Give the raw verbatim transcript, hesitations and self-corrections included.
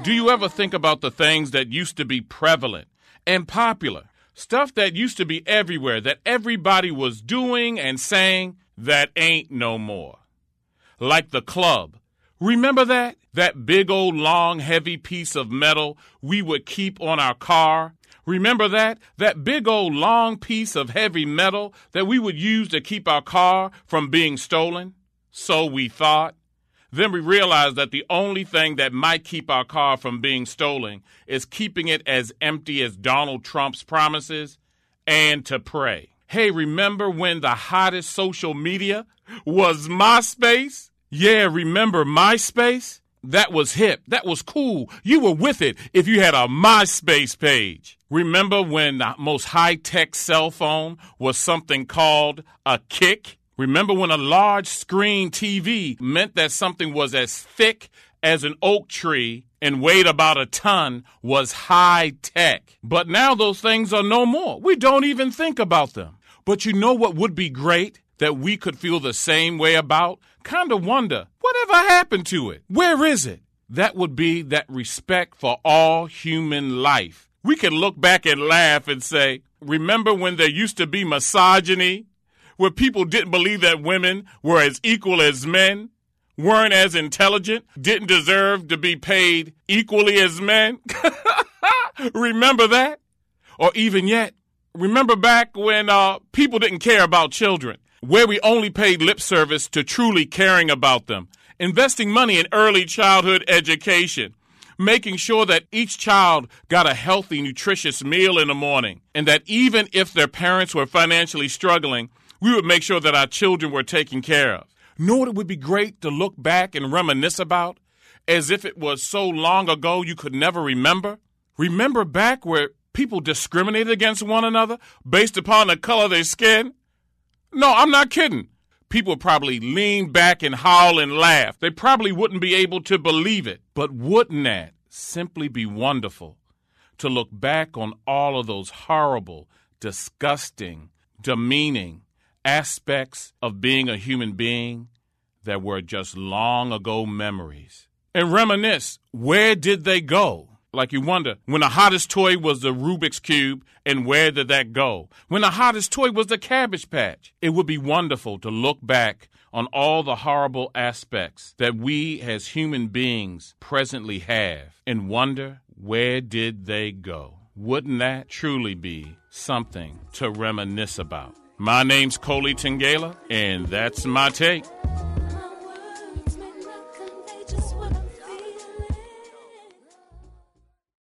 Do you ever think about the things that used to be prevalent and popular? Stuff that used to be everywhere, that everybody was doing and saying, that ain't no more. Like the club. Remember that? That big old long heavy piece of metal we would keep on our car? Remember that? That big old long piece of heavy metal that we would use to keep our car from being stolen? So we thought. Then we realized that the only thing that might keep our car from being stolen is keeping it as empty as Donald Trump's promises and to pray. Hey, remember when the hottest social media was MySpace? Yeah, remember MySpace? That was hip. That was cool. You were with it if you had a MySpace page. Remember when the most high-tech cell phone was something called a Kick? Remember when a large screen T V meant that something was as thick as an oak tree and weighed about a ton was high tech. But now those things are no more. We don't even think about them. But you know what would be great that we could feel the same way about? Kind of wonder, whatever happened to it? Where is it? That would be that respect for all human life. We could look back and laugh and say, remember when there used to be misogyny? Where people didn't believe that women were as equal as men, weren't as intelligent, didn't deserve to be paid equally as men? Remember that? Or even yet, remember back when uh, people didn't care about children, where we only paid lip service to truly caring about them, investing money in early childhood education, making sure that each child got a healthy, nutritious meal in the morning, and that even if their parents were financially struggling, we would make sure that our children were taken care of. Know what it would be great to look back and reminisce about, as if it was so long ago you could never remember? Remember back where people discriminated against one another based upon the color of their skin? No, I'm not kidding. People would probably lean back and howl and laugh. They probably wouldn't be able to believe it. But wouldn't that simply be wonderful to look back on all of those horrible, disgusting, demeaning aspects of being a human being that were just long ago memories? And reminisce, where did they go? Like you wonder, when the hottest toy was the Rubik's Cube, and where did that go? When the hottest toy was the Cabbage Patch. It would be wonderful to look back on all the horrible aspects that we as human beings presently have and wonder, where did they go? Wouldn't that truly be something to reminisce about? My name's Coley Tengela, and that's my take.